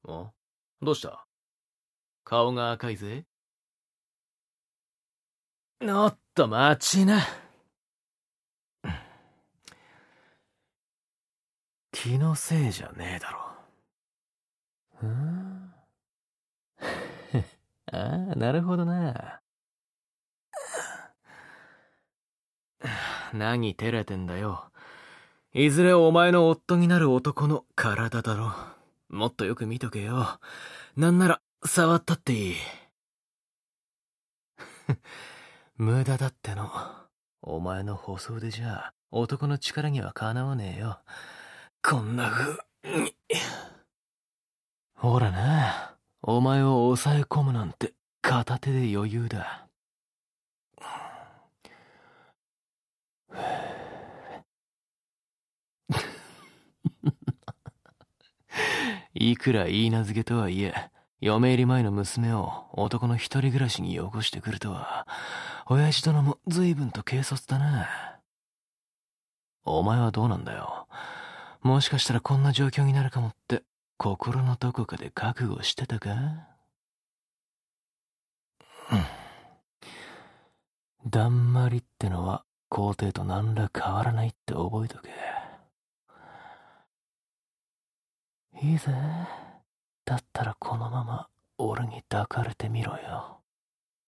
お、どうした？顔が赤いぜ。おっと待ちな。気のせいじゃねえだろ。ああ、なるほどな。何照れてんだよ。いずれお前の夫になる男の体だろ。もっとよく見とけよ。なんなら触ったっていい。無駄だっての。お前の細腕じゃ男の力にはかなわねえよ。こんな風に。ほらな、お前を抑え込むなんて片手で余裕だ。いくらいい名付けとはいえ、嫁入り前の娘を男の一人暮らしによこしてくるとは、親父殿も随分と軽率だな。お前はどうなんだよ。もしかしたらこんな状況になるかもって、心のどこかで覚悟してたか？だんまりってのは皇帝と何ら変わらないって覚えとけ。いいぜ。だったらこのまま俺に抱かれてみろよ。